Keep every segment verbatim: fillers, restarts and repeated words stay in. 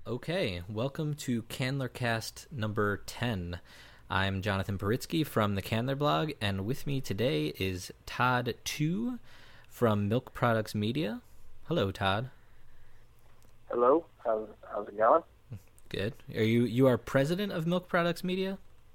Okay, welcome to Candlercast number ten. I'm Jonathan Paritsky from the Candler blog, and with me today is Todd Tu from Milk Products Media. Hello, Todd. Hello. How's, how's it going? Good. Are you you are president of Milk Products Media?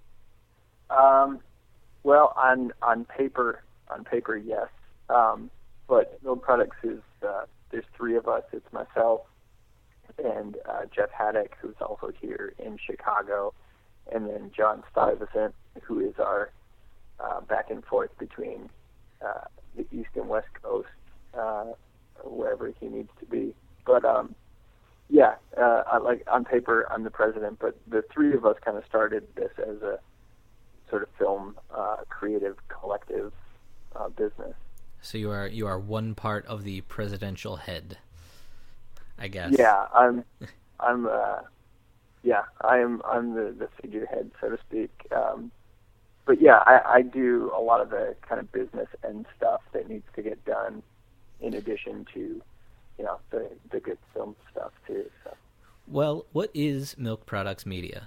Um, well, on on paper, on paper, yes. Um, but Milk Products is uh, there's three of us. It's myself and uh, Jeff Haddock, who's also here in Chicago, and then John Stuyvesant, who is our uh, back and forth between uh, the East and West Coast, uh, wherever he needs to be. But um, yeah, uh, I, like on paper, I'm the president, but the three of us kind of started this as a sort of film uh, creative collective uh, business. So you are you are one part of the presidential head, I guess. Yeah, I'm, I'm, uh, yeah, I'm, I'm the, the figurehead, so to speak. Um, but yeah, I, I do a lot of the kind of business end stuff that needs to get done, in addition to, you know, the the good film stuff too. So. Well, what is Milk Products Media?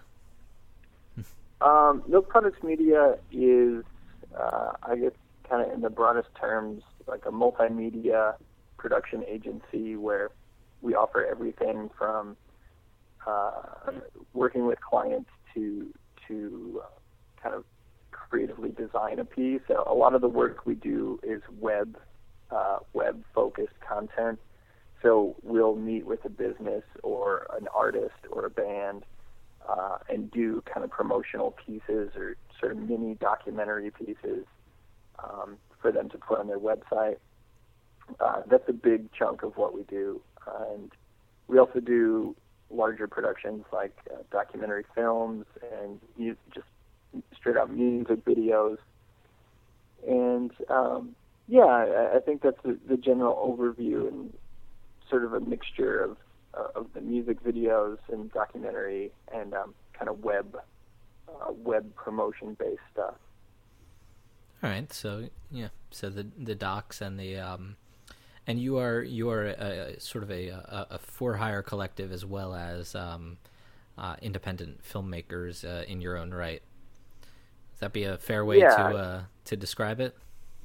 um, Milk Products Media is, uh, I guess, kind of in the broadest terms, like a multimedia production agency where we offer everything from uh, working with clients to to uh, kind of creatively design a piece. So a lot of the work we do is web uh, web focused content. So we'll meet with a business or an artist or a band uh, and do kind of promotional pieces or sort of mini documentary pieces um, for them to put on their website. Uh, that's a big chunk of what we do. Uh, and we also do larger productions like uh, documentary films and mu- just straight up music videos. And um, yeah, I, I think that's the, the general overview and sort of a mixture of uh, of the music videos and documentary and um, kind of web uh, web promotion based stuff. All right, so yeah, so the the docs and the um, and you are you are a, a, sort of a, a, a for hire collective as well as um, uh, independent filmmakers uh, in your own right. Would that be a fair way yeah. to uh, to describe it?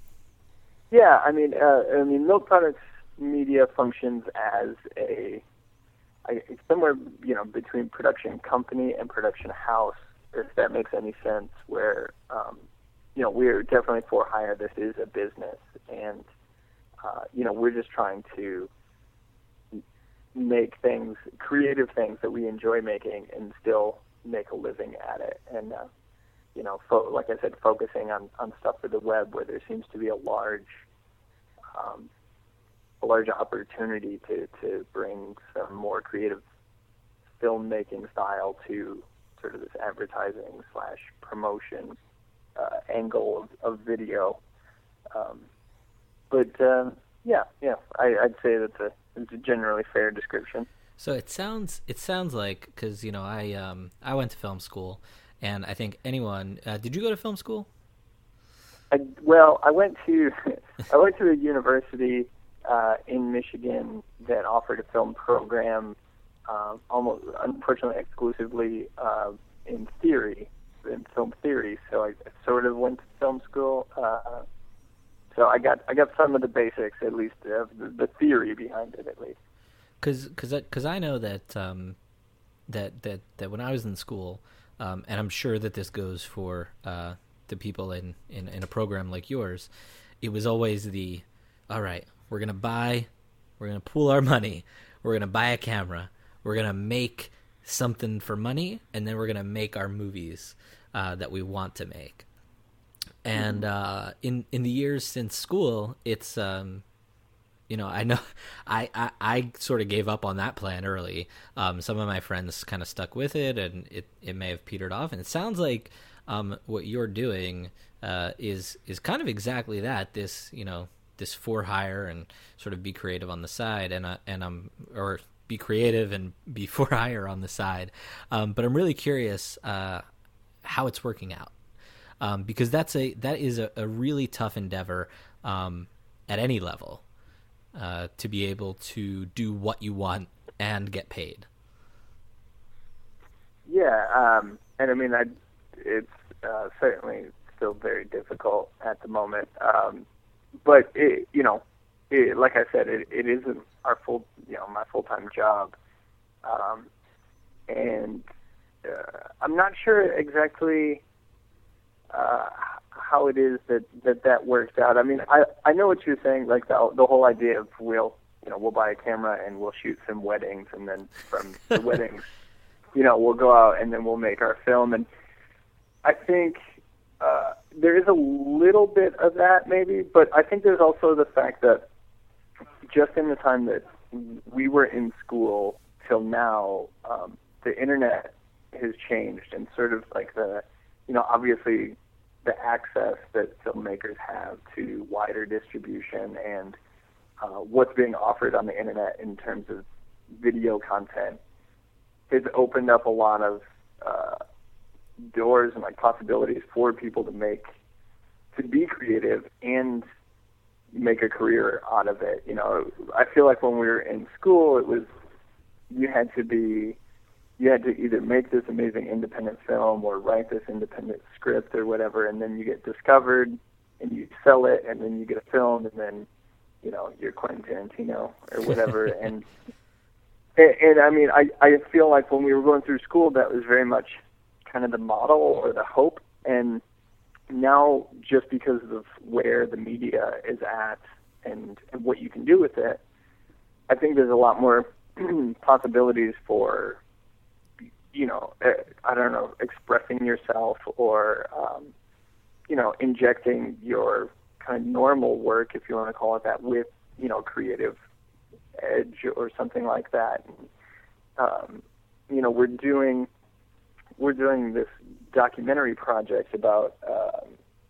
Yeah, I mean, uh, I mean, Milk Products Media functions as a I, somewhere you know between production company and production house, if that makes any sense. Where um, you know we're definitely for hire. This is a business, and uh, you know we're just trying to make things, creative things that we enjoy making, and still make a living at it. And uh, you know, fo- like I said, focusing on, on stuff for the web where there seems to be a large um, a large opportunity to, to bring some more creative filmmaking style to sort of this advertising slash promotion uh, angle of, of video. Um, but um, yeah, yeah, I, I'd say that's a, it's a generally fair description. So it sounds it sounds like, because you know I um I went to film school, and I think anyone uh, did you go to film school? I, well, I went to I went to a university uh, in Michigan that offered a film program, um, almost unfortunately exclusively uh, in theory, in film theory. So I sort of went to film school. Uh, so I got I got some of the basics, at least of the, the theory behind it, at least. Because because I know that um, that that that when I was in school, um, and I'm sure that this goes for uh, the people in, in, in a program like yours, it was always the, all right, we're gonna buy, we're gonna pool our money, we're gonna buy a camera, we're gonna make something for money, and then we're gonna make our movies uh, that we want to make. And uh, in in the years since school, it's um, you know, I know I, I, I sort of gave up on that plan early. Um, some of my friends kind of stuck with it, and it, it may have petered off. And it sounds like um, what you're doing uh, is is kind of exactly that. This you know this for hire and sort of be creative on the side, and uh, and um or be creative and be for hire on the side. Um, but I'm really curious uh, how it's working out. Um, because that's a that is a, a really tough endeavor um, at any level uh, to be able to do what you want and get paid. Yeah, um, and I mean, I, it's uh, certainly still very difficult at the moment. Um, but it, you know, it, like I said, it, it isn't our full, you know, my full-time job, um, and uh, I'm not sure exactly uh, how it is that, that that works out. I mean, I I know what you're saying, like the the whole idea of we'll, you know, we'll buy a camera and we'll shoot some weddings, and then from the weddings, you know, we'll go out and then we'll make our film. And I think uh, there is a little bit of that maybe, but I think there's also the fact that just in the time that we were in school till now, um, the internet has changed, and sort of like the, you know, obviously the access that filmmakers have to wider distribution and uh, what's being offered on the internet in terms of video content has opened up a lot of uh, doors and like possibilities for people to make, to be creative and make a career out of it. You know, I feel like when we were in school, it was, you had to be, you had to either make this amazing independent film or write this independent script or whatever, and then you get discovered and you sell it, and then you get a film, and then, you know, you're Quentin Tarantino or whatever. and, and and I mean, I I feel like when we were going through school, that was very much kind of the model or the hope. And now, just because of where the media is at and, and what you can do with it, I think there's a lot more possibilities for, you know, I don't know, expressing yourself or, um, you know, injecting your kind of normal work, if you want to call it that, with, you know, creative edge or something like that. And, um, you know, we're doing we're doing this documentary project about um,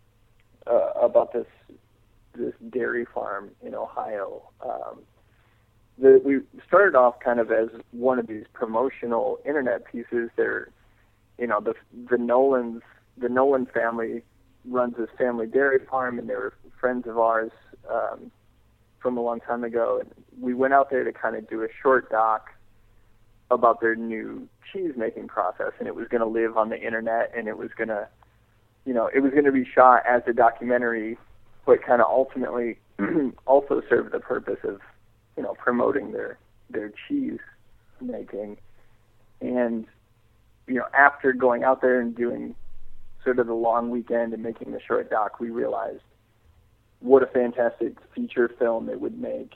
uh, about this this dairy farm in Ohio. Um, the, we started off kind of as one of these promotional internet pieces. They're, you know, the the Nolans, the Nolan family runs this family dairy farm, and they were friends of ours um, from a long time ago. And we went out there to kind of do a short doc about their new cheese making process, and it was going to live on the internet, and it was going to, you know, it was going to be shot as a documentary, but kind of ultimately also serve the purpose of, you know, promoting their their cheese making. And, you know, after going out there and doing sort of the long weekend and making the short doc, we realized what a fantastic feature film it would make.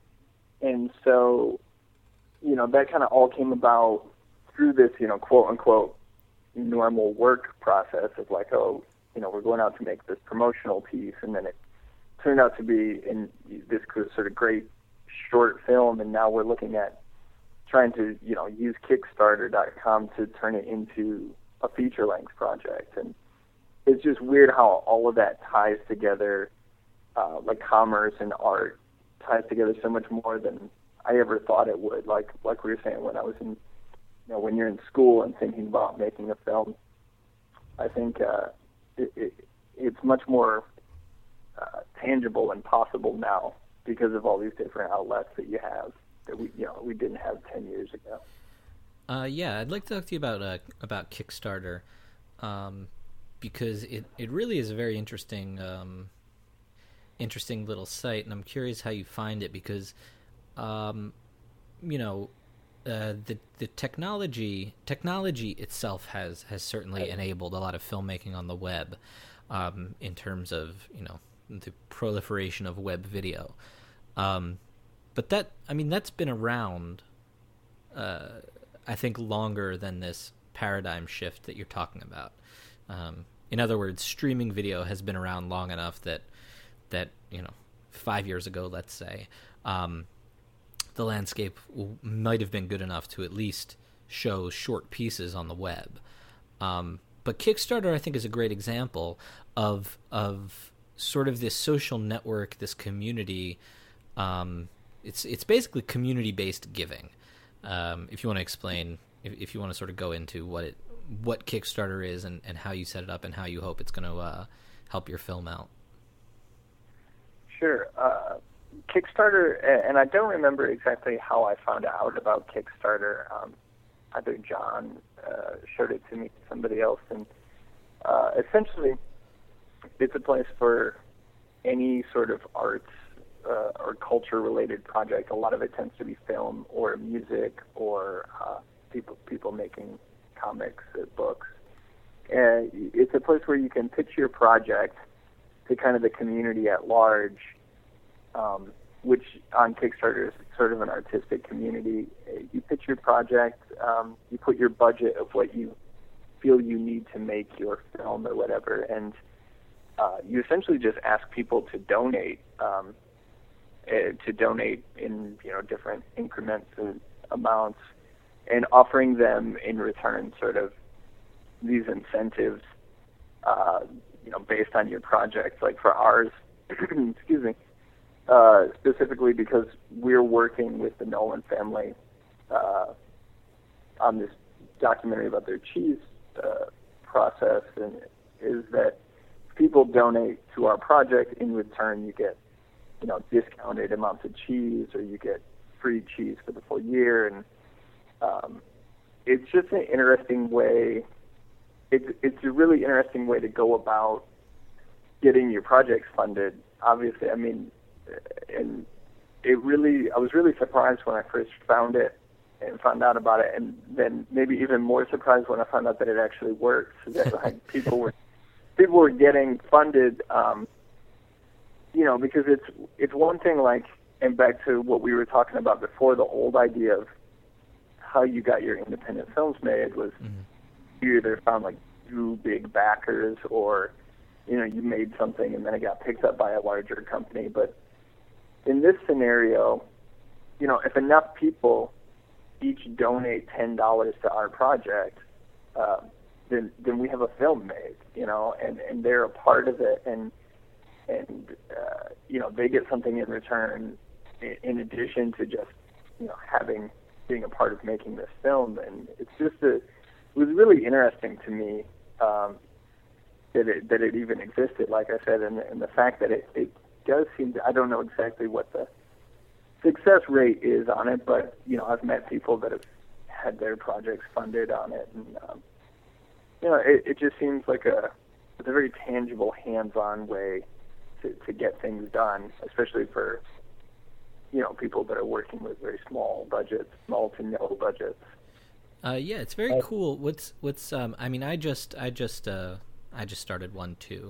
And so, you know, that kind of all came about through this, you know, quote unquote normal work process of like, oh, you know, we're going out to make this promotional piece, and then it turned out to be in this sort of great short film, and now we're looking at trying to, you know, use Kickstarter dot com to turn it into a feature-length project. And it's just weird how all of that ties together, uh, like commerce and art ties together so much more than I ever thought it would. Like like we were saying, when I was in, you know, when you're in school and thinking about making a film, I think uh, it, it, it's much more uh, tangible and possible now because of all these different outlets that you have that we, you know, we didn't have ten years ago. Uh, yeah, I'd like to talk to you about uh, about Kickstarter, um, because it, it really is a very interesting um, interesting little site, and I'm curious how you find it because, um, you know, uh, the the technology technology itself has has certainly enabled a lot of filmmaking on the web, um, in terms of, you know, the proliferation of web video, um, but that I mean that's been around. Uh, I think longer than this paradigm shift that you're talking about. Um, in other words, streaming video has been around long enough that, that you know, five years ago, let's say, um, the landscape w- might have been good enough to at least show short pieces on the web. Um, but Kickstarter, I think, is a great example of of sort of this social network, this community. Um, it's it's basically community-based giving. Um, if you want to explain, if, if you want to sort of go into what it, what Kickstarter is and, and how you set it up and how you hope it's going to uh, help your film out. Sure. Uh, Kickstarter, and I don't remember exactly how I found out about Kickstarter. Um, either John uh, showed it to me, somebody else, and uh, essentially it's a place for any sort of arts uh, or culture-related project. A lot of it tends to be film or music or uh, people people making comics or books. And it's a place where you can pitch your project to kind of the community at large, um, which on Kickstarter is sort of an artistic community. You pitch your project, um, you put your budget of what you feel you need to make your film or whatever, and uh, you essentially just ask people to donate, um, uh, to donate in you know different increments and amounts, and offering them in return sort of these incentives, uh, you know, based on your project. Like for ours, excuse me, uh, specifically because we're working with the Nolan family uh, on this documentary about their cheese uh, process, and is that people donate to our project. In return, you get, you know, discounted amounts of cheese, or you get free cheese for the full year, and um, it's just an interesting way. It's it's a really interesting way to go about getting your projects funded. Obviously, I mean, and it really, I was really surprised when I first found it and found out about it, and then maybe even more surprised when I found out that it actually works. That like, people were people were getting funded, um, you know, because it's it's one thing, like, and back to what we were talking about before, the old idea of how you got your independent films made was mm-hmm. you either found like two big backers, or you know you made something and then it got picked up by a larger company. But in this scenario, you know, if enough people each donate ten dollars to our project, uh, then then we have a film made, you know, and, and they're a part of it, and and uh, you know they get something in return in, in addition to just you know having being a part of making this film. And it's just a, it was really interesting to me um, that it that it even existed, like I said, and, and the fact that it, it does seem to, I don't know exactly what the success rate is on it, but you know I've met people that have had their projects funded on it, and um, you know it, it just seems like a it's a very tangible, hands-on way to, to get things done, especially for you know people that are working with very small budgets, small to no budgets. Uh, yeah, it's very cool. What's what's um? I mean, I just I just uh I just started one too,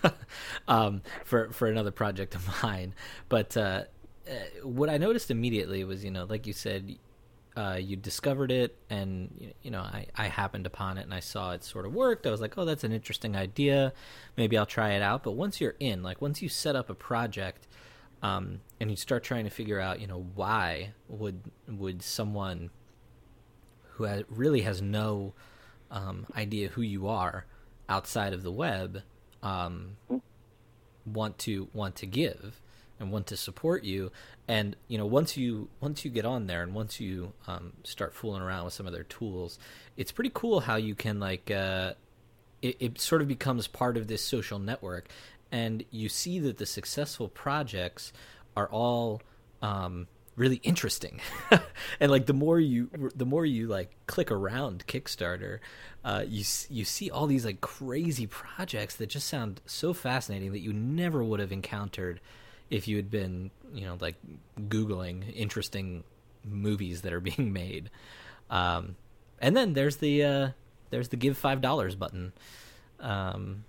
um for for another project of mine. But uh, what I noticed immediately was, you know, like you said, uh, you discovered it, and you know, I I happened upon it and I saw it sort of worked. I was like, oh, that's an interesting idea. Maybe I'll try it out. But once you're in, like once you set up a project, um, and you start trying to figure out, you know, why would would someone who has, really has no um, idea who you are outside of the web um, want to want to give and want to support you. And you know, once you once you get on there and once you um, start fooling around with some of their tools, it's pretty cool how you can like uh, it, it sort of becomes part of this social network, and you see that the successful projects are all um, really interesting. And like the more you the more you like click around Kickstarter, uh you you see all these like crazy projects that just sound so fascinating that you never would have encountered if you had been, you know, like Googling interesting movies that are being made. Um and then there's the uh there's the give five dollars button. um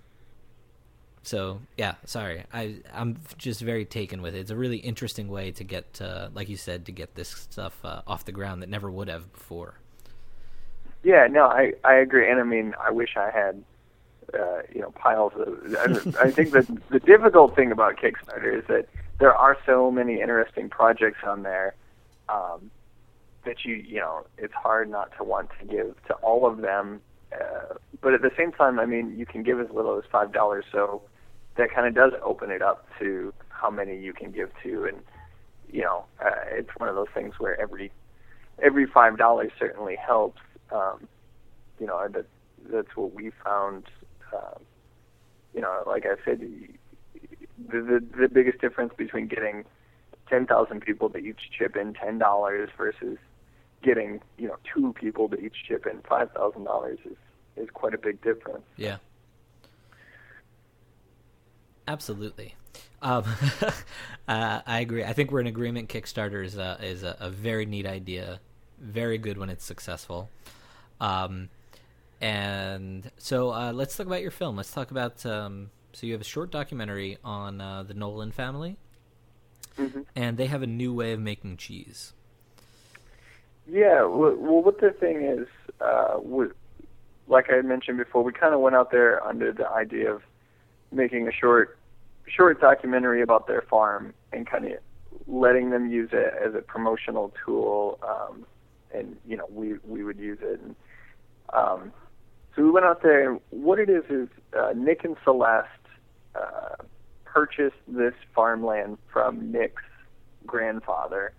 So, yeah, sorry. I, I'm just very taken with it. It's a really interesting way to get, uh, like you said, to get this stuff uh, off the ground that never would have before. Yeah, no, I, I agree. And, I mean, I wish I had, uh, you know, piles of... I, I think that the difficult thing about Kickstarter is that there are so many interesting projects on there um, that you, you know, it's hard not to want to give to all of them. Uh, but at the same time, I mean, you can give as little as five dollars, so that kind of does open it up to how many you can give to. And, you know, uh, it's one of those things where every every five dollars certainly helps. Um, you know, that, that's what we found. Um, you know, like I said, the, the, the biggest difference between getting ten thousand people to each chip in ten dollars versus getting, you know, two people to each chip in five thousand dollars is, is quite a big difference. Yeah. Absolutely. Um, uh, I agree. I think we're in agreement. Kickstarter is a, is a, a very neat idea. Very good when it's successful. Um, and so uh, let's talk about your film. Let's talk about, um, so you have a short documentary on uh, the Nolan family, mm-hmm. and they have a new way of making cheese. Yeah, well, well what the thing is, uh, we, like I mentioned before, we kind of went out there under the idea of making a short short documentary about their farm and kind of letting them use it as a promotional tool, um, and, you know, we, we would use it. And, um, so we went out there, and what it is is uh, Nick and Celeste uh, purchased this farmland from Nick's grandfather,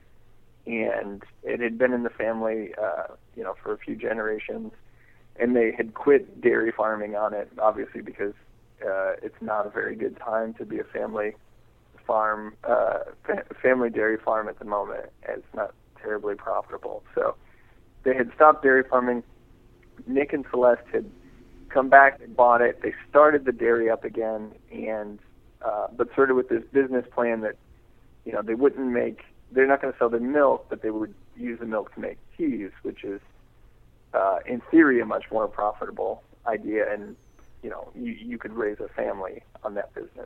and it had been in the family, uh, you know, for a few generations, and they had quit dairy farming on it, obviously, because uh, it's not a very good time to be a family farm, uh, fa- family dairy farm at the moment. It's not terribly profitable. So they had stopped dairy farming. Nick and Celeste had come back and bought it. They started the dairy up again, and uh, but sort of with this business plan that, you know, they wouldn't make, they're not going to sell their milk, but they would use the milk to make cheese, which is, uh, in theory, a much more profitable idea, and, you know, you, you could raise a family on that business.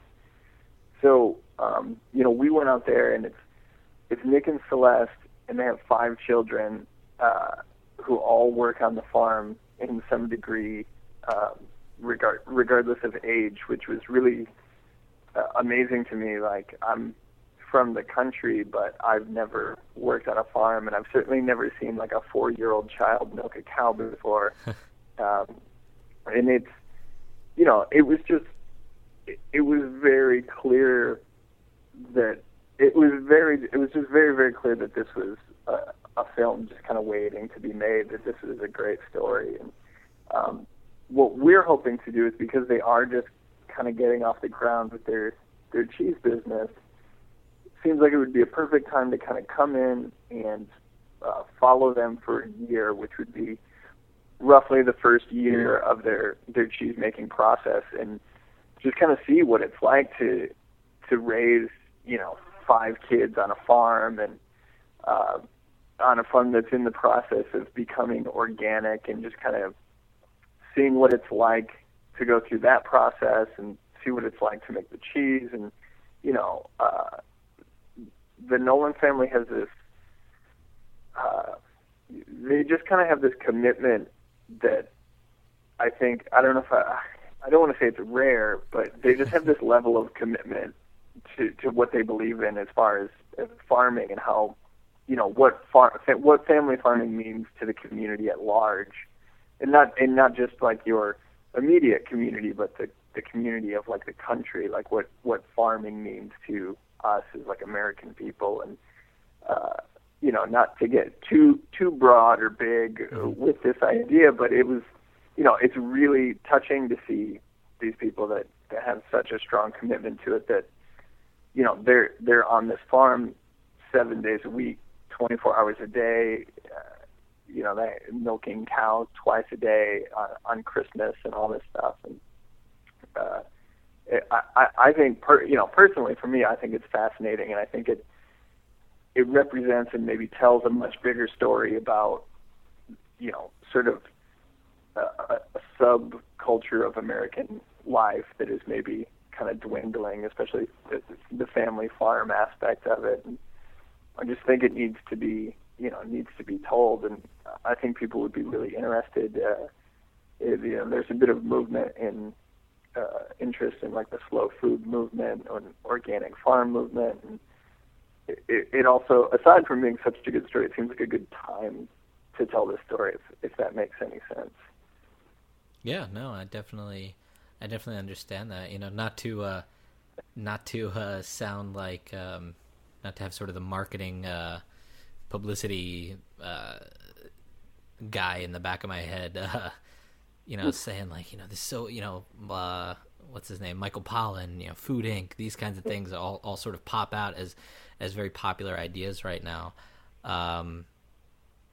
So, um, you know, we went out there, and it's it's Nick and Celeste, and they have five children uh, who all work on the farm in some degree, uh, regard, regardless of age, which was really uh, amazing to me. Like, I'm from the country, but I've never worked on a farm, and I've certainly never seen like a four-year-old child milk a cow before. um, and it's, you know, it was just, it, it was very clear that it was very, it was just very, very clear that this was a, a film just kind of waiting to be made, that this was a great story. And um, what we're hoping to do is, because they are just kind of getting off the ground with their, their cheese business, seems like it would be a perfect time to kind of come in and uh, follow them for a year, which would be roughly the first year of their, their cheese making process, and just kind of see what it's like to to raise, you know, five kids on a farm, and uh, on a farm that's in the process of becoming organic, and just kind of seeing what it's like to go through that process and see what it's like to make the cheese. And, you know, uh, the Nolan family has this, uh, they just kind of have this commitment that I think, I don't know if I, I don't want to say it's rare, but they just have this level of commitment to, to what they believe in as far as, as farming, and how, you know, what far, what family farming means to the community at large, and not and not just like your immediate community, but the, the community of like the country, like what, what farming means to us as like American people. And uh, you know, not to get too too broad or big with this idea, but it was, you know, it's really touching to see these people that, that have such a strong commitment to it, that, you know, they're they're on this farm seven days a week, twenty-four hours a day. Uh, you know, they're milking cows twice a day on, on Christmas and all this stuff. And uh, it, I I think per, you know personally for me, I think it's fascinating, and I think it it represents and maybe tells a much bigger story about, you know, sort of a, a subculture of American life that is maybe kind of dwindling, especially the, the family farm aspect of it. And I just think it needs to be, you know, needs to be told, and I think people would be really interested. Uh, if, you know, there's a bit of movement in uh, interest in like the slow food movement or organic farm movement, and it, it also, aside from being such a good story, it seems like a good time to tell this story, if, if that makes any sense. Yeah, no, I definitely, I definitely understand that. You know, not to, uh, not to uh, sound like, um, not to have sort of the marketing, uh, publicity uh, guy in the back of my head, uh, you know, saying like, you know, this so, you know, uh, what's his name, Michael Pollan, you know, Food Incorporated, these kinds of things all, all sort of pop out as, as very popular ideas right now. Um,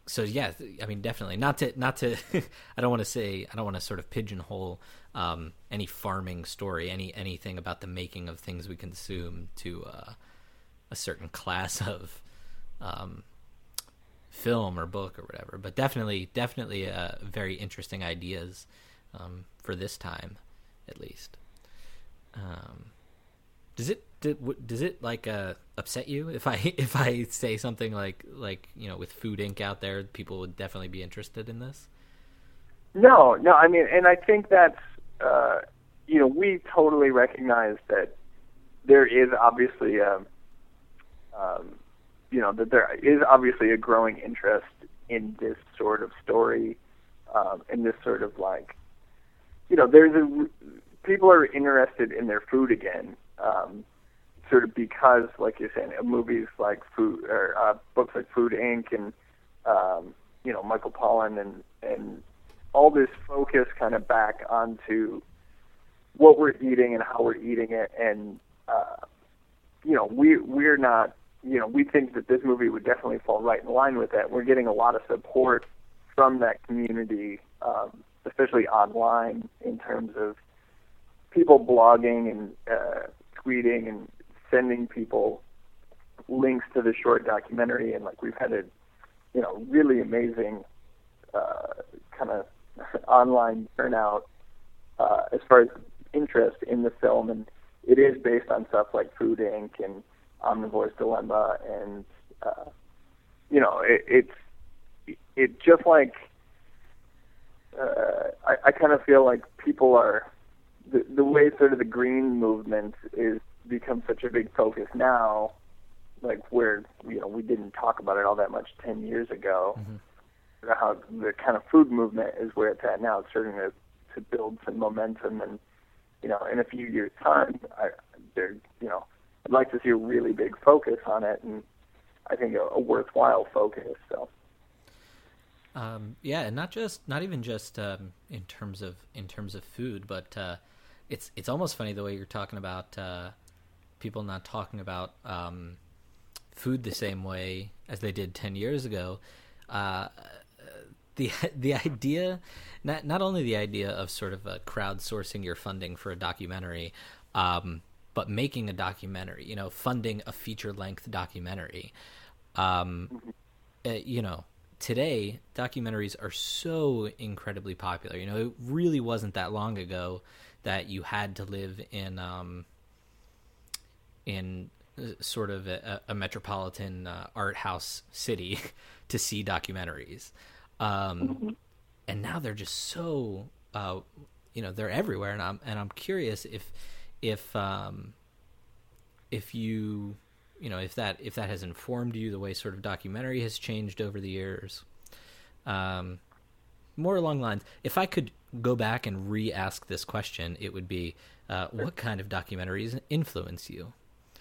so yeah, I mean, definitely not to not to. I don't want to say I don't want to sort of pigeonhole um, any farming story, any anything about the making of things we consume to uh, a certain class of um, film or book or whatever. But definitely, definitely, uh, very interesting ideas um, for this time, at least. Um, does it did, does it like uh, upset you if I if I say something like like you know with Food Incorporated out there, people would definitely be interested in this? No, no. I mean, and I think that's uh, you know we totally recognize that there is obviously a um, you know that there is obviously a growing interest in this sort of story, um, in this sort of like you know there's a people are interested in their food again. Um, sort of because, like you're saying, movies like Food or uh, books like Food Incorporated and um, you know Michael Pollan and and all this focus kind of back onto what we're eating and how we're eating it, and uh, you know we we're not you know we think that this movie would definitely fall right in line with that. We're getting a lot of support from that community, um, especially online in terms of people blogging and uh, tweeting and sending people links to the short documentary, and like we've had a you know really amazing uh, kind of online turnout uh, as far as interest in the film, and it is based on stuff like Food Incorporated and Omnivore's Dilemma, and uh, you know it, it's it just like uh, I, I kind of feel like people are the the way sort of the green movement is become such a big focus now, like where you know we didn't talk about it all that much ten years ago. Mm-hmm. How the kind of food movement is where it's at now. It's starting to, to build some momentum, and you know, in a few years' time, I, there, you know, I'd like to see a really big focus on it, and I think a, a worthwhile focus. So, um, yeah, and not just, not even just um, in terms of in terms of food, but uh, it's it's almost funny the way you're talking about uh, people not talking about um, food the same way as they did ten years ago. Uh, The the idea, not not only the idea of sort of uh, crowdsourcing your funding for a documentary, um, but making a documentary, you know, funding a feature length documentary. Um, uh, you know, today documentaries are so incredibly popular. You know, it really wasn't that long ago that you had to live in um, in sort of a, a metropolitan uh, art house city to see documentaries. Um, mm-hmm. And now they're just so, uh, you know, they're everywhere. And I'm, and I'm curious if, if, um, if you, you know, if that, if that has informed you the way sort of documentary has changed over the years. Um, more along lines, if I could go back and re-ask this question, it would be, uh, what kind of documentaries influence you?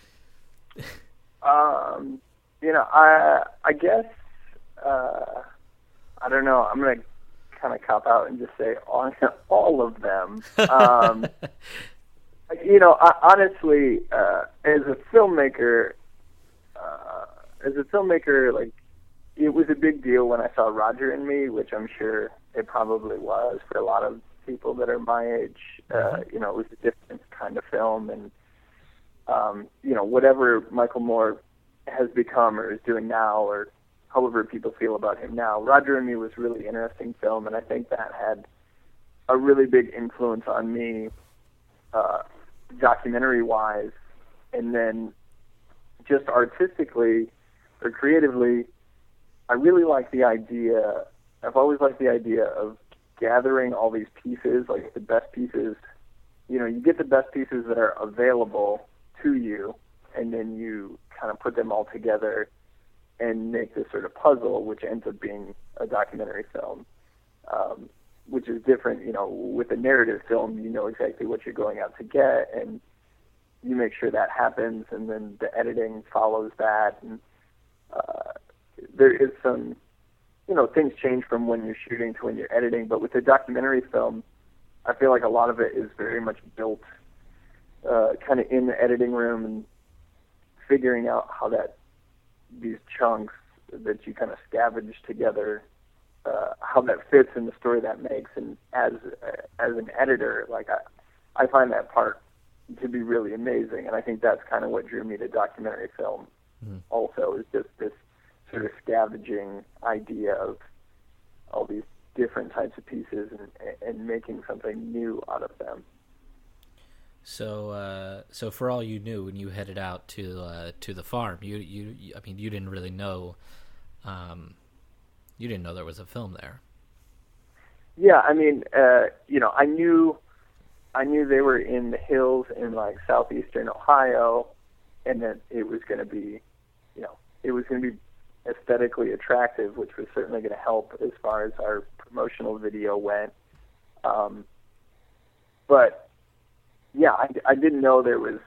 um, you know, I, I guess, uh, I don't know. I'm going to kind of cop out and just say all, all of them. Um, you know, I, honestly, uh, as a filmmaker, uh, as a filmmaker, like, it was a big deal when I saw Roger and Me, which I'm sure it probably was for a lot of people that are my age. Uh, you know, it was a different kind of film, and um, you know, whatever Michael Moore has become or is doing now, or however people feel about him now, Roger and Me was a really interesting film, and I think that had a really big influence on me, uh, documentary-wise, and then just artistically or creatively, I really like the idea, I've always liked the idea of gathering all these pieces, like the best pieces, you know, you get the best pieces that are available to you, and then you kind of put them all together and make this sort of puzzle, which ends up being a documentary film, um, which is different. You know, with a narrative film, you know exactly what you're going out to get, and you make sure that happens, and then the editing follows that. And uh, there is some, you know, things change from when you're shooting to when you're editing, but with a documentary film, I feel like a lot of it is very much built uh, kind of in the editing room and figuring out how that these chunks that you kind of scavenge together, uh, how that fits in the story that makes. And as uh, as an editor, like I, I find that part to be really amazing. And I think that's kind of what drew me to documentary film. Mm. Also, is just this sort of scavenging idea of all these different types of pieces and, and making something new out of them. So, uh, so for all you knew, when you headed out to uh, to the farm, you, you, I mean, you didn't really know, um, you didn't know there was a film there. Yeah, I mean, uh, you know, I knew, I knew they were in the hills in like southeastern Ohio, and that it was going to be, you know, it was going to be aesthetically attractive, which was certainly going to help as far as our promotional video went. Um, but yeah, I, I didn't know there was,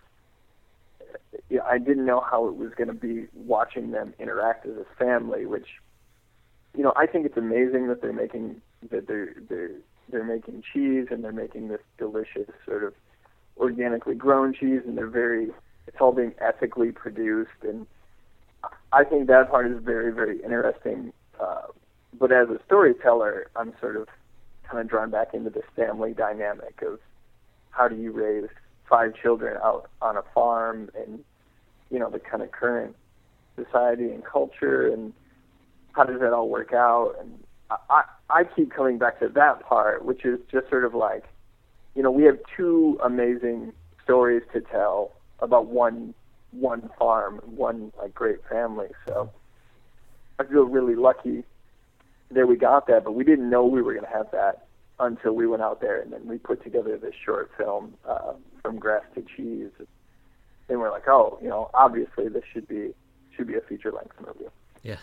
you know, I didn't know how it was going to be watching them interact as a family, which, you know, I think it's amazing that they're making, that they're, they're, they're making cheese, and they're making this delicious sort of organically grown cheese, and they're very, it's all being ethically produced, and I think that part is very, very interesting. Uh, but as a storyteller, I'm sort of kind of drawn back into this family dynamic of how do you raise five children out on a farm, and, you know, the kind of current society and culture, and how does that all work out? And I, I keep coming back to that part, which is just sort of like, you know, we have two amazing stories to tell about one one farm, one like great family. So I feel really lucky that we got that, but we didn't know we were going to have that until we went out there, and then we put together this short film, uh, From Grass to Cheese. And we're like, oh, you know, obviously this should be should be a feature length movie. Yeah.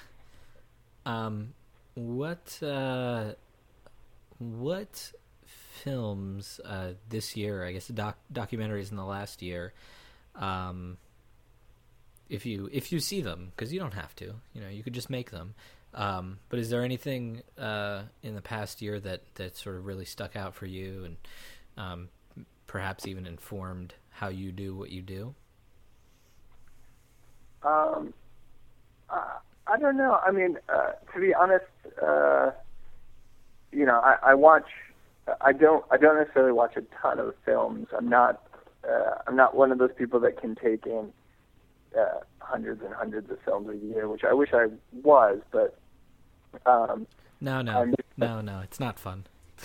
Um, what uh, what films uh, this year? I guess doc documentaries in the last year. Um, if you if you see them, because you don't have to, you know, you could just make them. Um, but is there anything uh, in the past year that, that sort of really stuck out for you, and um, perhaps even informed how you do what you do? Um, uh, I don't know. I mean, uh, to be honest, uh, you know, I, I watch. I don't. I don't necessarily watch a ton of films. I'm not. Uh, I'm not one of those people that can take in uh, hundreds and hundreds of films a year, which I wish I was, but um, no, no, I'm, no, no, it's not fun.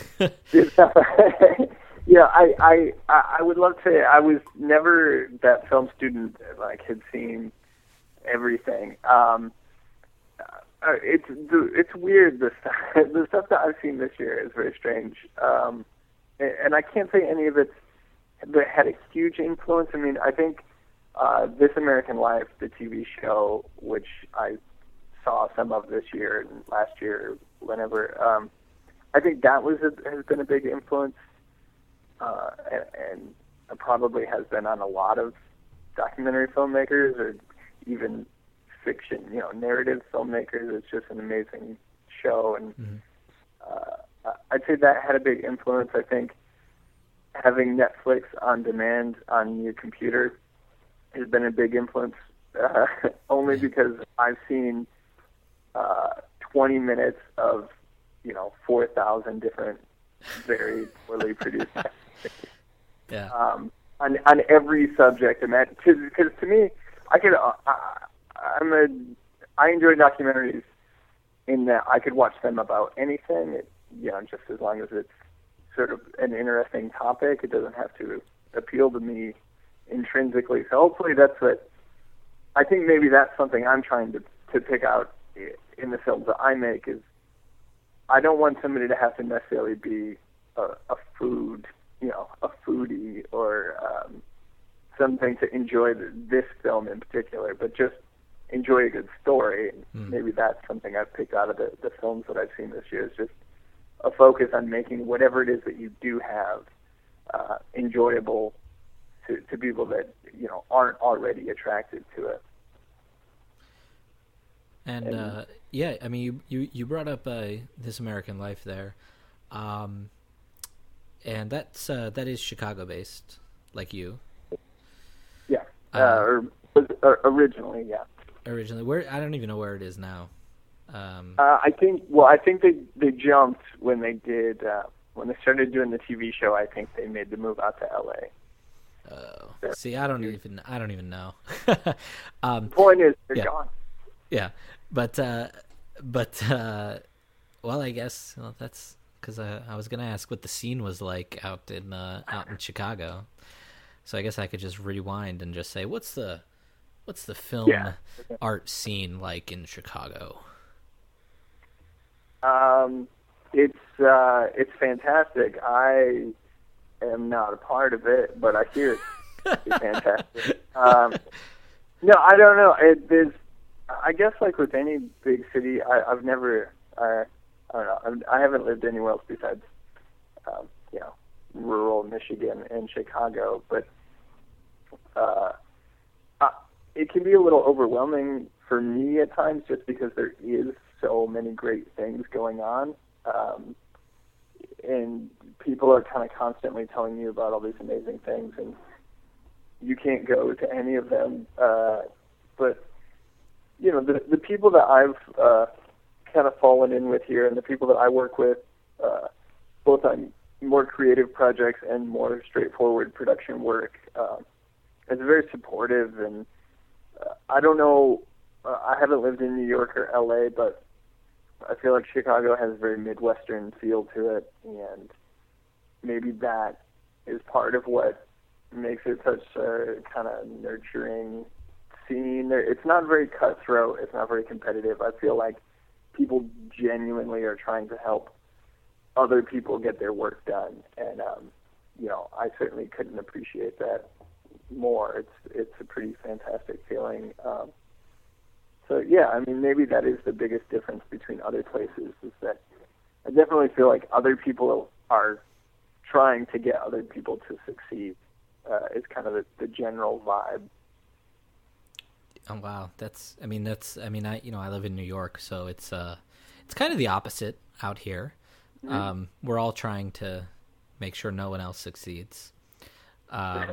Yeah, I, I, I would love to say I was never that film student that like had seen everything. Um, uh, it's it's weird. The stuff, the stuff that I've seen this year is very strange, um, and, and I can't say any of it that had a huge influence. I mean, I think uh, This American Life, the T V show, which I saw some of this year and last year, whenever, um, I think that was a, has been a big influence, uh, and, and probably has been on a lot of documentary filmmakers or even fiction, you know, narrative filmmakers. It's just an amazing show, and mm-hmm. uh, I'd say that had a big influence. I think having Netflix on demand on your computer has been a big influence, uh, only because I've seen uh, twenty minutes of, you know, four thousand different, very poorly produced yeah. um, on, on every subject. Because to me, I could, uh, I'm a, I enjoy documentaries in that I could watch them about anything, it, you know, just as long as it's sort of an interesting topic. It doesn't have to appeal to me intrinsically. So hopefully that's what, I think maybe that's something I'm trying to, to pick out in the films that I make, is I don't want somebody to have to necessarily be a, a food, you know, a foodie or um, something to enjoy the, this film in particular, but just enjoy a good story. And mm. maybe that's something I've picked out of the, the films that I've seen this year, is just a focus on making whatever it is that you do have uh, enjoyable to, to people that, you know, aren't already attracted to it. And, and uh, yeah, I mean, you, you, you brought up uh, This American Life there, um, and that's uh, that is Chicago based, like you. Yeah, uh, uh, or, or originally, yeah. Originally, where I don't even know where it is now. Um, uh, I think. Well, I think they they jumped when they did uh, when they started doing the T V show. I think they made the move out to L A. Oh, see, I don't even I don't even know. um, Point is, they're yeah. gone. Yeah, but uh, but uh, well, I guess well, that's because I, I was gonna ask what the scene was like out in uh, out in Chicago. So I guess I could just rewind and just say, what's the what's the film Yeah. art scene like in Chicago? Um, it's uh, it's fantastic. I am not a part of it, but I hear it's fantastic. Um, no, I don't know. It, there's, I guess, like with any big city, I, I've never, I, I don't know, I'm, I haven't lived anywhere else besides, um, you know, rural Michigan and Chicago, but uh, uh, it can be a little overwhelming for me at times, just because there is so many great things going on. Um, and people are kind of constantly telling you about all these amazing things, and you can't go to any of them. Uh, but, you know, the, the people that I've uh, kind of fallen in with here, and the people that I work with, uh, both on more creative projects and more straightforward production work, uh, is very supportive. And uh, I don't know, uh, I haven't lived in New York or L A, but I feel like Chicago has a very Midwestern feel to it, and maybe that is part of what makes it such a kind of nurturing scene. It's not very cutthroat. It's not very competitive. I feel like people genuinely are trying to help other people get their work done, and um, you know, I certainly couldn't appreciate that more. It's it's a pretty fantastic feeling. Um, So, yeah, I mean, maybe that is the biggest difference between other places, is that I definitely feel like other people are trying to get other people to succeed, uh, is kind of the, the general vibe. Oh, wow. That's, I mean, that's, I mean, I, you know, I live in New York, so it's, uh, it's kind of the opposite out here. Mm-hmm. Um, we're all trying to make sure no one else succeeds. Um,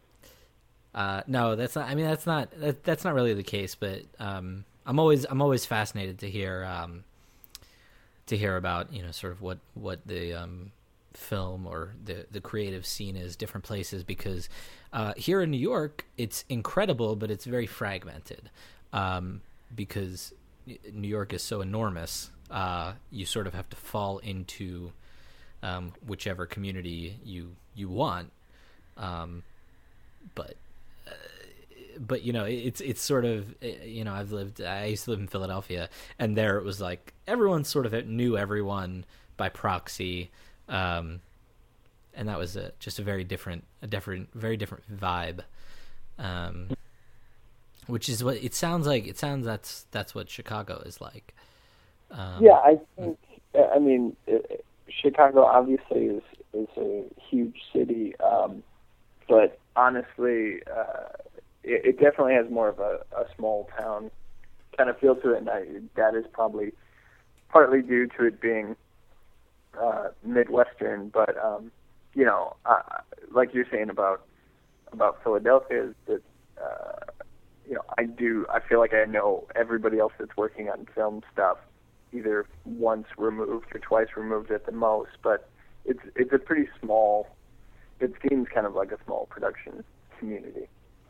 Uh, no, that's not. I mean, that's not. That, that's not really the case. But um, I'm always, I'm always fascinated to hear, um, to hear about, you know, sort of what what the um, film or the the creative scene is, different places. Because uh, here in New York, it's incredible, but it's very fragmented. Um, because New York is so enormous, uh, you sort of have to fall into um, whichever community you you want. Um, but But, you know, it's it's sort of, you know, I've lived, I used to live in Philadelphia, and there it was like everyone sort of knew everyone by proxy. Um, and that was a, just a very different, a different, very different vibe. Um, which is what it sounds like. It sounds that's, that's what Chicago is like. Um, yeah, I think, I mean, it, Chicago obviously is, is a huge city. Um, but honestly, uh, It, it definitely has more of a, a small town kind of feel to it, and I, that is probably partly due to it being uh, Midwestern. But um, you know, uh, like you're saying about about Philadelphia, is that uh, you know, I do. I feel like I know everybody else that's working on film stuff, either once removed or twice removed at the most. But it's it's a pretty small. It seems kind of like a small production community.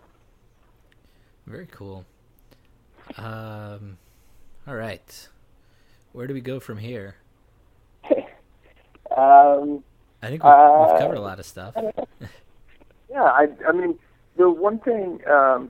Very cool. Um, all right. Where do we go from here? um, I think we've, uh, we've covered a lot of stuff. yeah, I, I mean, the one thing, um,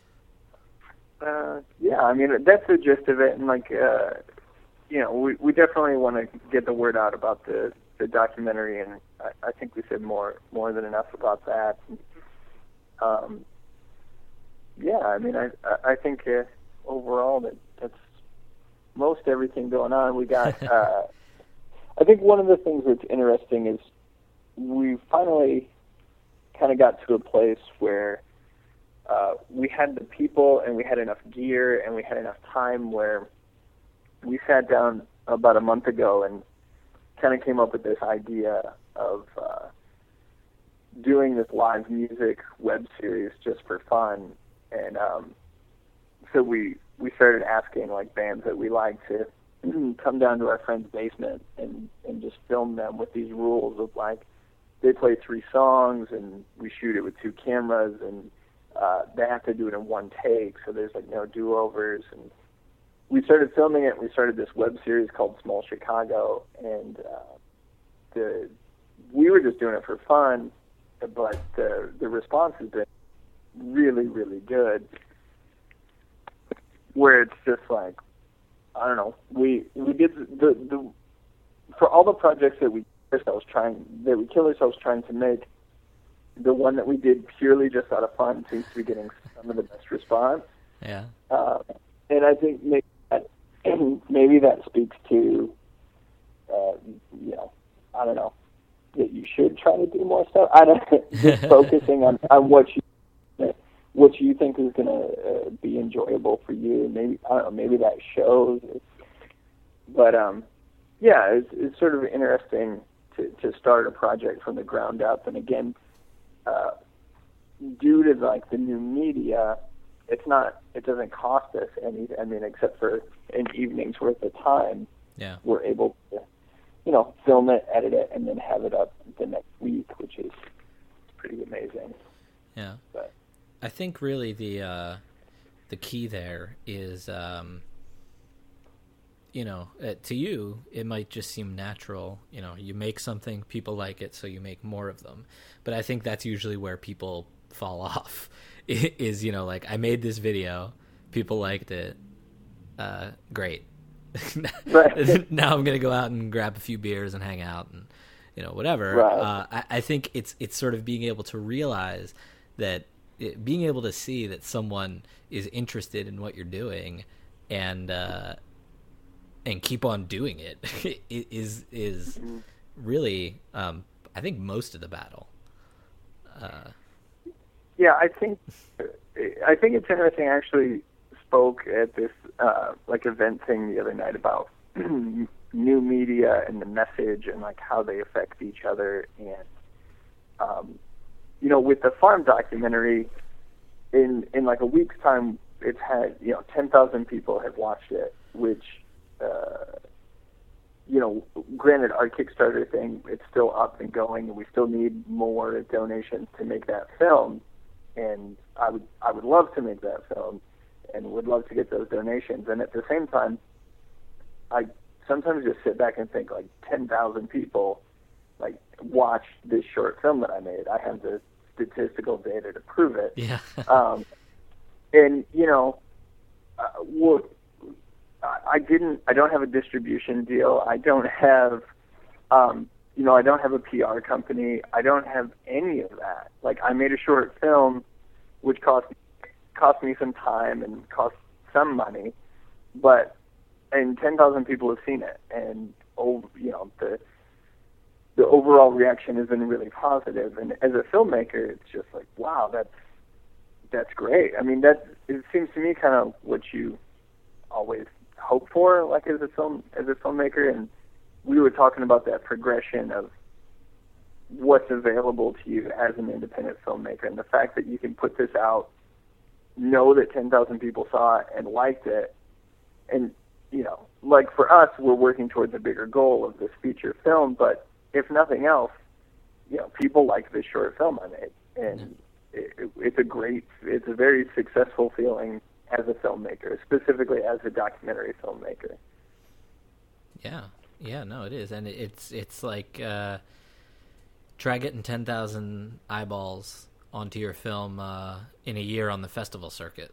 uh, yeah, I mean, that's the gist of it. And, like, uh, you know, we, we definitely want to get the word out about the, the documentary, and I, I think we said more more than enough about that. Um Yeah, I mean, I I think uh, overall that that's most everything going on. We got. Uh, I think one of the things that's interesting is we finally kind of got to a place where uh, we had the people and we had enough gear and we had enough time where we sat down about a month ago and kind of came up with this idea of uh, doing this live music web series just for fun. And um, so we we started asking like bands that we like to come down to our friend's basement and, and just film them with these rules of like, they play three songs and we shoot it with two cameras and uh, they have to do it in one take, so there's like no do-overs. And we started filming it. We started this web series called Small Chicago, and uh, the we were just doing it for fun, but the the response has been really, really good. Where it's just like, I don't know, we we did the the for all the projects that we ourselves trying that we kill ourselves trying to make, the one that we did purely just out of fun seems to be getting some of the best response. Yeah. Uh, and I think maybe that, maybe that speaks to, uh, you know, I don't know, that you should try to do more stuff. I don't just focusing on, on what you what you think is going to uh, be enjoyable for you. Maybe I don't know. Maybe that shows. But um, yeah, it's it's sort of interesting to to start a project from the ground up. And again, uh, due to like the new media, it's not. It doesn't cost us any. I mean, except for an evening's worth of time. Yeah, we're able to, you know, film it, edit it, and then have it up the next week, which is pretty amazing. Yeah. But I think really the uh, the key there is, um, you know, uh, to you it might just seem natural. You know, you make something, people like it, so you make more of them. But I think that's usually where people fall off. Is, you know, like, I made this video, people liked it, uh, great. Right. Now I'm gonna go out and grab a few beers and hang out and, you know, whatever. Right. Uh, I, I think it's it's sort of being able to realize that. It, being able to see that someone is interested in what you're doing and uh, and keep on doing it is is mm-hmm. really um, I think most of the battle. Uh, yeah, I think I think it's interesting. I actually spoke at this uh, like event thing the other night about new media and the message and like how they affect each other. And um, you know, with the farm documentary, in in like a week's time, it's had, you know, ten thousand people have watched it, which, uh, you know, granted, our Kickstarter thing, it's still up and going, and we still need more donations to make that film. And I would I would love to make that film, and would love to get those donations. And at the same time, I sometimes just sit back and think, like, ten thousand people like watch this short film that I made. I have the statistical data to prove it. yeah. um, and you know, uh, what I didn't. I don't have a distribution deal. I don't have, um, you know, I don't have a P R company. I don't have any of that. Like, I made a short film, which cost cost me some time and cost some money, but and ten thousand people have seen it, and oh, you know, the the overall reaction has been really positive. And as a filmmaker, it's just like, wow, that's that's great. I mean, that it seems to me kind of what you always hope for, like as a film as a filmmaker. And we were talking about that progression of what's available to you as an independent filmmaker, and the fact that you can put this out, know that ten thousand people saw it and liked it, and you know, like for us, we're working towards a bigger goal of this feature film, but if nothing else, you know, people like this short film I made, and it, it, it's a great, it's a very successful feeling as a filmmaker, specifically as a documentary filmmaker. Yeah, yeah, no, it is, and it, it's it's like uh, try getting ten thousand eyeballs onto your film uh, in a year on the festival circuit.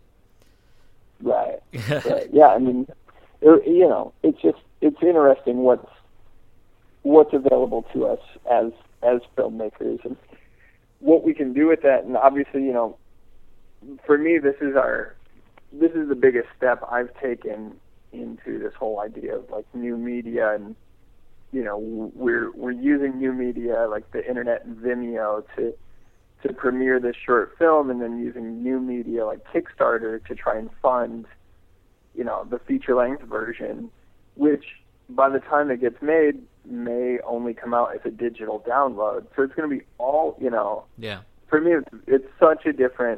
Right. Right. Yeah, I mean, it, you know, it's just it's interesting what's what's available to us as as filmmakers and what we can do with that. And obviously, you know, for me, this is our this is the biggest step I've taken into this whole idea of like new media. And you know, we're we're using new media like the internet and Vimeo to to premiere this short film, and then using new media like Kickstarter to try and fund, you know, the feature length version, which by the time it gets made may only come out as a digital download. So it's going to be all, you know, yeah. For me, it's, it's such a different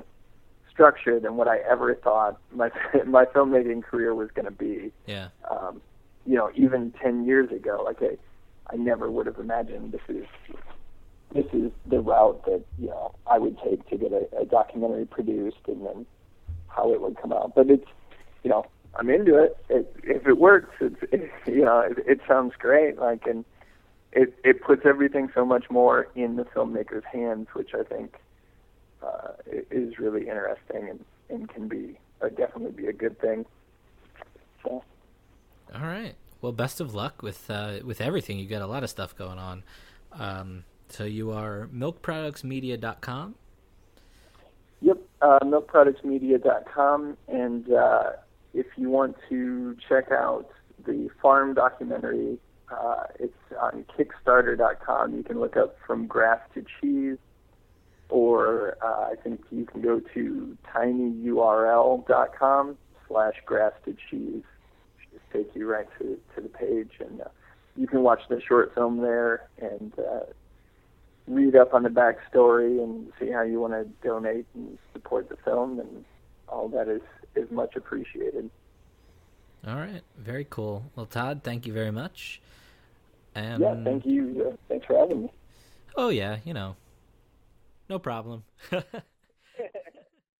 structure than what I ever thought my my filmmaking career was going to be. Yeah. Um, you know, even ten years ago, like I, I never would have imagined this is this is the route that, you know, I would take to get a, a documentary produced and then how it would come out. But it's, you know, I'm into it. it if it works, it's, it, you know, it, it sounds great. Like, and it, it puts everything so much more in the filmmaker's hands, which I think uh, is really interesting and, and can be, uh, definitely be a good thing. So. All right. Well, best of luck with uh, with everything. You got a lot of stuff going on. Um, so you are milk products media dot com? Yep, uh, milk products media dot com. And uh, if you want to check out the farm documentary, uh, it's on kickstarter dot com. You can look up From Grass to Cheese, or uh, I think you can go to tinyurl dot com slash grass to cheese. Just take you right to, to the page, and uh, you can watch the short film there and uh, read up on the backstory and see how you want to donate and support the film, and all that is, is much appreciated. All right. Very cool. Well, Todd, thank you very much. And yeah, thank you. Uh, thanks for having me. Oh, yeah, you know, no problem.